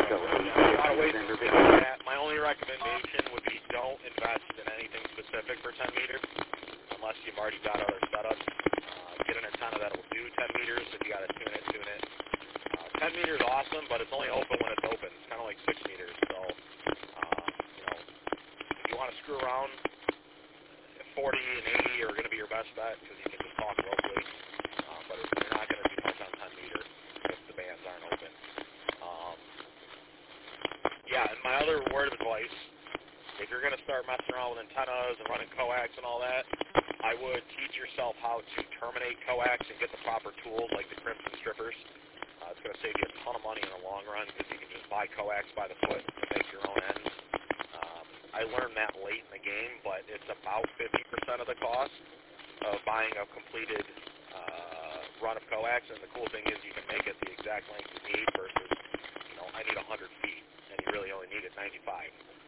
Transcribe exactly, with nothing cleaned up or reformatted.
a lot of ways to skin the cat. My only recommendation would be don't invest in anything specific for ten meters unless you've already got other setups. Uh, get an antenna that will do ten meters. If you got to tune it, tune it. Uh, ten meters is awesome, but it's only open when it's open. It's kind of like six meters. So, uh, you know, if you want to screw around, forty and eighty are going to be your best bet because you can just talk locally. Uh, but you're not going to do much on ten meter if the bands aren't open. Um, yeah, and my other word of advice, if you're going to start messing around with antennas and running coax and all that, I would teach yourself how to terminate coax and get the proper tools like the Crimson strippers. Uh, it's going to save you a ton of money in the long run because you can just buy coax by the foot and make your own ends. Um, I learned that late in the game, but it's about fifty percent of the cost of buying a completed uh, run of coax. And the cool thing is you can make it the exact length you need versus, you know, I need one hundred feet, and you really only need it ninety-five.